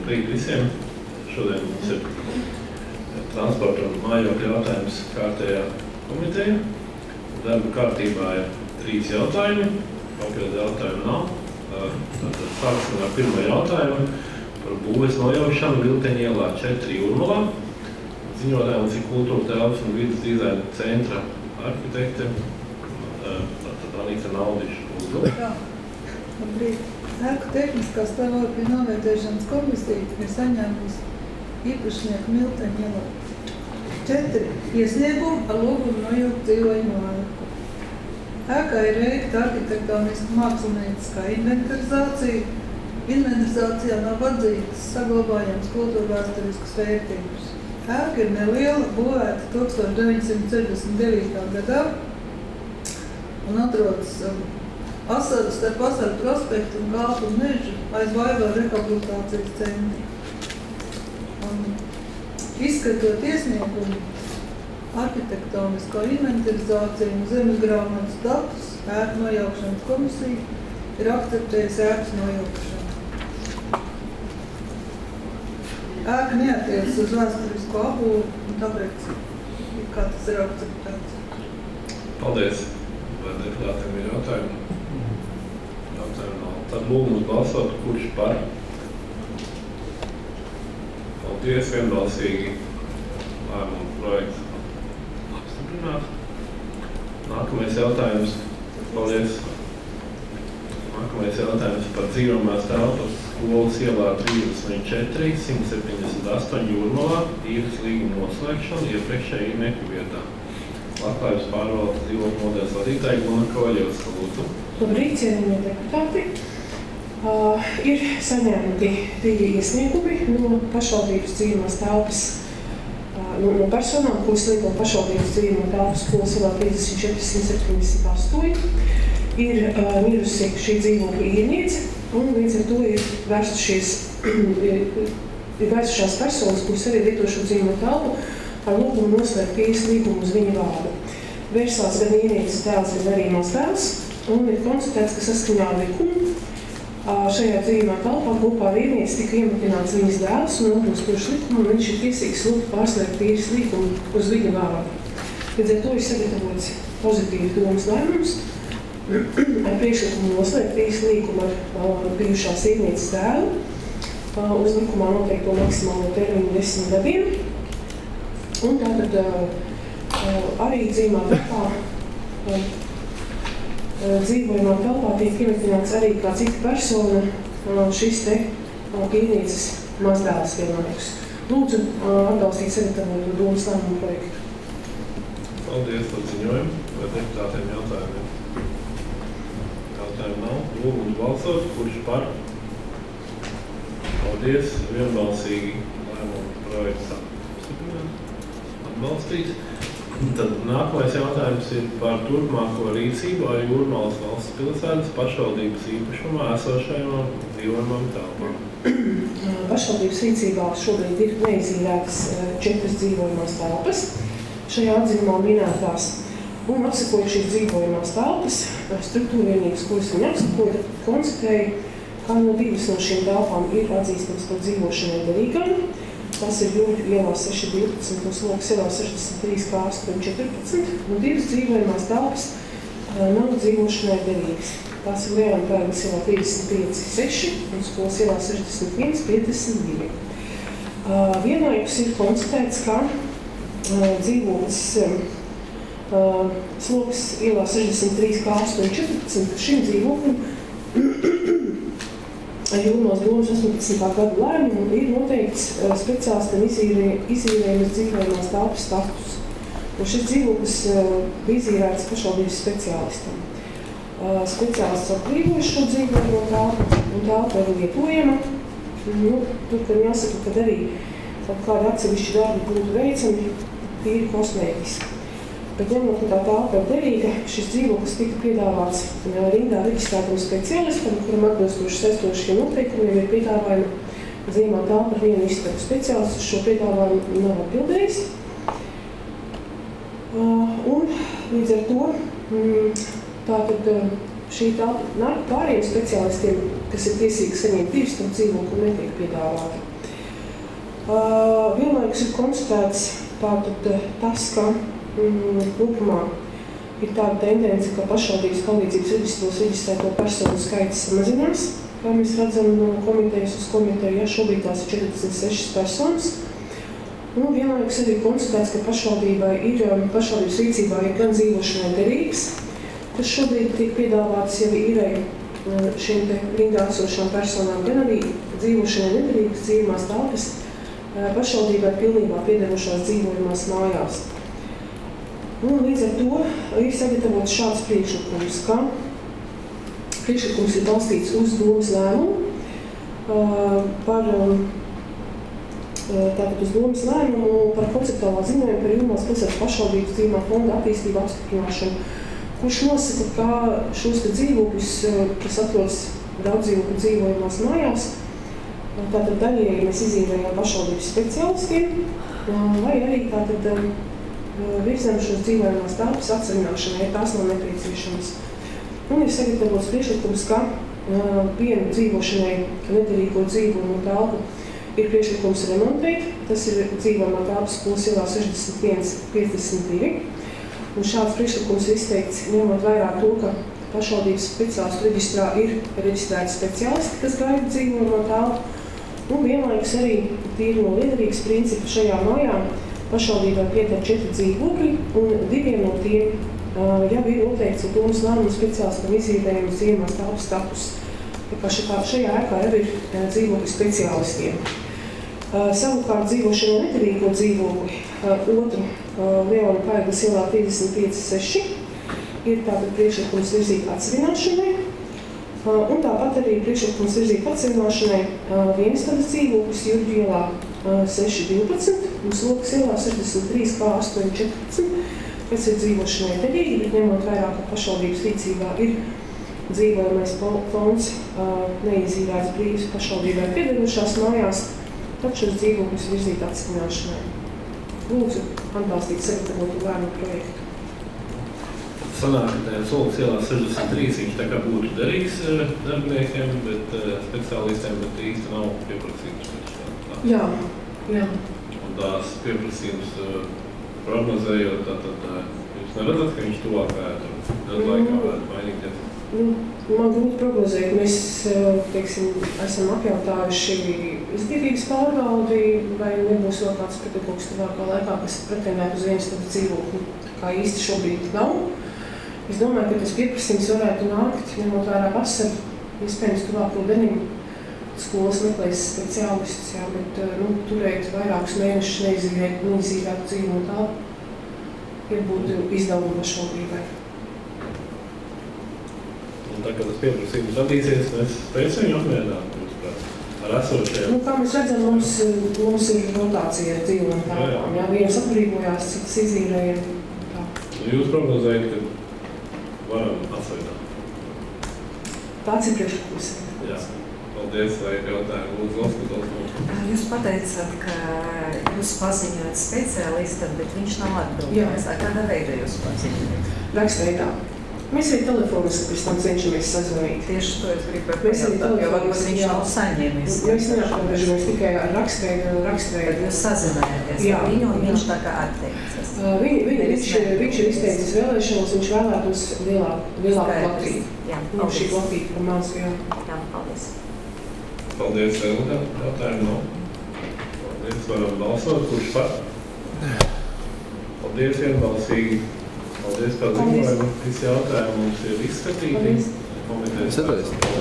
Labrīt visiem. Šodien mums ir transporta un mājokļu jautājums kārtējā komiteja. Darba kārtībā ir 3 jautājumi, papildu jautājumu nav. Tātad sāksim ar pirmo jautājumu par būves nojaukšanu Vilteņa ielā 4 Jūrmalā. Ziņotājums ir Kultūra telpas un vidas dizaina centra arhitekte Anita Naudiša. Jā, labrīt. Ēku tehniskā stāvokļa novērtēšanas komisija ir saņēmusi īpašnieku Vilteņa ielā 4 iesniegumu ar lūgumu nojaukt dzīvojumu ēku. Ēkā ir veikta arhitektoniska mākslinieckā inventarizācija. Inventarizācijā nav atzītas saglabājams kultūrvēsturiskas vērtības. Ēka ir neliela, būvēta 1969. gadā un atrodas starp Asaru prospektu un Kāpu mežu aiz Vaigo rehabilitācijas centra. Izskatot iesniegumu, arhitektonisko inventarizāciju un zemes grāmatas datus, ēku nojaukšanas komisija ir akceptējusi ēkas nojaukšanu. Ēka neatiecas uz vēsturisko apbūvi, un tāpēc kā tas ir akceptēts. Paldies. Vai deputātiem ir jautājumi? Jautājumu nav. Tad lūgums balsot, kurš par? Paldies, vienbalsīgi lēmumu projekts apstiprināt. Nākamais jautājums. Paldies. Nākamais jautājums par dzīvojamās telpas skolas ielā 34, 178 Jūrmalā, īres līguma noslēgšanu iepriekšēji īrnieku vietā. Labklājības pārvaldes dzīvokļu nodaļas vadītāja Guna Kovaļevska, lūdzu. Labrīt, cienījamie deputāti. Ir saņemti 2 iesniegumi no pašvaldības dzīvojamās telpas, no personām, kuras līgo pašvaldības dzīvojamā telpas skolas ielā 34, 178. Ir mirusi šī dzīvokļa īrniece, un līdz ar to ir vērsušās personas, kuras arī lieto šo dzīvojamo telpu, ar lūgumu noslēgt īres līgumu uz viņa vārdu. Vērsās gan īrnieces tēls, gan arī mazdēls, un ir konstatēts, ka saskaņā ar likumu šajā dzīvojamā telpā kopā ar īrnieci tika iematināts viņas dēls, un atbilstoši likumam viņš ir tiesīgs lūgt pārslēgt īres līgumu uz viņa vārdu. Līdz ar to ir sagatavots pozitīvs domas lēmums ar priekšlikumu noslēgt īres līgumu ar bijušās īrnieces dēlu uz likumā noteikto maksimālo termiņu 10 gadiem. Un tātad arī dzīvojamā telpā tiek iemetināts arī kā cita persona šis te īrnieces mazdēls vienlaikus. Lūdzu atbalstīt sagatavotu domas lēmumu projektu. Paldies par ziņojumu. Vai deputātiem jautājumiem? Jautājumu nav. Lūgums balsot, kurš par? Paldies. Vienbalsīgi lēmumu projekts atbalstīts. Tad nākamais jautājums ir par turpmāko rīcību ar Jūrmalas valsts pilsētas pašvaldības īpašumā esošajām dzīvojamām telpām. Pašvaldības rīcībā šobrīd ir neizīrētas 4 dzīvojamās telpas. Šajā atzinumā minētās un apsakot šīs dzīvojamās telpas, struktūrvienības, kuras viņi apsakoja, konstatēja, ka no 2 no šīm telpām ir atzīstams par dzīvošanai derīgām. Tas ir Jūrļu ielā 612 un Slogas ielā 63 kā 814, un 2 dzīvojamās telpas nav dzīvošanai derīgas. Tās ir Lielānpērgas ielā 35,6 un Skolas ielā 61,52. Vienlaikus ir konstatēts, ka dzīvoklis Slogas ielā 63 kā 814 šim dzīvoklim Jūrmalas domas 18. gadu lēmumu ir noteikts speciālistam izīrējumas dzīvojamās telpas status. Un šis dzīvoklis bija izīrēts pašvaldības speciālistam. Speciālists atbrīvoja šo dzīvojamo telpu, un telpa ir lietojama. Tur, kad jāsaka, kad arī kādi atsevišķi darbi būtu veicami, tīri kosmētiski. Bet ņemot, ka tā telpa ir derīga, šis dzīvoklis tika piedāvāts rindā reģistrētam speciālistam, kuram atbilstoši saistošiem noteikumiem ir piedāvājuma dzīvojamā telpa ar 1 istabu. Speciālists uz šo piedāvājumu nav atbildējis. Un līdz ar to tātad šī telpa pārējiem speciālistiem, kas ir tiesīgi saņemt 2 stabu dzīvokli, netiek piedāvāta. Vienlaikus ir konstatēts tātad tas, ka kopumā ir tāda tendence, ka pašvaldības palīdzības reģistros reģistrēto personu skaits samazinās. Kā mēs redzam no komitejas uz komiteju, ja šobrīd tās ir 46 personas. Un vienlaikus arī konstatēts, ka pašvaldības rīcībā ir gan dzīvošanai derīgs, kas šobrīd tiek piedāvāts jau īrei šiem te rindā esošām personām, gan arī dzīvošanai nederīgas dzīvojamās telpas pašvaldībai pilnībā piederošās dzīvojamās mājās. Un līdz ar to ir sagatavots šāds priekšlikums, ka priekšlikums ir balstīts uz domas lēmumu tātad uz domas lēmumu par konceptuālā ziņojumu par Jūrmālas pilsētas pašvaldības dzīvojamā fonda attīstību apstiprināšanu, kurš nosaka, ka šos te dzīvokļus, kas atrodas daudz dzīvokļu dzīvojamās mājās, tātad daļēji mēs izīmējām pašvaldības speciālistiem, vai arī tātad virzam šos dzīvojamās telpas atsevināšanai, ja tās nav nepieciešamas. Un ir sagatavots priekšlikums, ka vienu dzīvošanai nederīgo dzīvojumu telpu ir priekšlikums remontēt. Tas ir dzīvojamā telpa Skolas ielā 61-52. Un šāds priekšlikums ir izteikts ņemot vērā to, ka pašvaldības speciālistu reģistrā ir reģistrēti speciālisti, kas gaida dzīvojamo telpu. Un vienlaikus arī tīri no liederīgas principa šajā mājā pašvaldībai pieder 4 dzīvokļi, un 2 no tiem jau ir noteikts ar domas lēmumu speciālistam izīmējums dzīvojamās telpas status. Tā kā šajā ēkā jau ir dzīvokļi speciālistiem. Savukārt dzīvošanai nederīgo dzīvokli otru Leona Paiglas ielā 35-6 ir tātad priekšlikums virzīt atsevināšanai. Un tāpat arī priekšlikums virzīt atsevināšanai vienistabas dzīvoklis Jurģu ielā 6-12 un Slokas ielā 63-8-14, kas ir dzīvošanai derīgi, bet ņemot vērā, ka pašvaldības rīcībā ir dzīvojamais fonds neizīrēts brīvs pašvaldībai piederošās mājās, tad šos dzīvokļus virzīt atsevināšanai. Lūdzu, atbalstīt sagatavotu lēmumu projektu. Sanāk, ka Slokas ielā 63 viņš tā kā būtu derīgs darbiniekiem, bet speciālistiem, bet īsti nav pieprasījums. Jā. Un tās pieprasījums prognozējot, tad jūs neredzat, ka viņš tuvākajā gadu laikā varētu mainīties? Man grūti prognozēt, ka mēs, esam apjautājuši izglītības pārvaldi, vai nebūs vēl kāds pedagogs tuvākā laikā, kas pretendētu uz vienistabas dzīvokli, kā īsti šobrīd nav. Es domāju, ka tas pieprasījums varētu nākt, ņemot vērā vasaru, iespējams tuvāko dienu skolas meklēs speciālistus, bet turēt vairākus mēnešus neizīrētu dzīvojumu telpu, būtu izdevumi pašvaldībai. Un tā, kad tas pieprasījums radīsies, mēs spēsim viņu apmierināt, ar esošajiem. Kā mēs redzam, mums ir rotācija ar dzīvojumu telpām. Viens atbrīvojās, citas izīrēja. Jūs prognozējat, ka varam atsvaināt? Tāds ir priekšlikums. Jā. Paldies, vai jautājumu lūdzu Oskar. Jūs pateicat, ka jūs paziņojat speciālistam, bet viņš nav atbildējis. Kādā veidā jūs paziņojat? Rakstveidā. Mēs arī telefoniski pēc tam cenšamies sazvanīt. Tieši to es gribēju pajautāt, jo varbūt viņš nav saņēmis. Mēs neaprobežamies tikai ar rakstveidu. Jūs sazinājāties ar viņu un viņš tā kā atteicis. Viņš ir izteicis vēlēšanas, viņš vēlētos lielāku platību. Viņam šī platība par maz, Jā, paldies. Paldies, Elga. Jautājumu nav. Paldies, varam balsot. Kurš par? Paldies, vienbalsīgi. Paldies par ziņojumu. Visi jautājumi mums ir izskatīti. Paldies.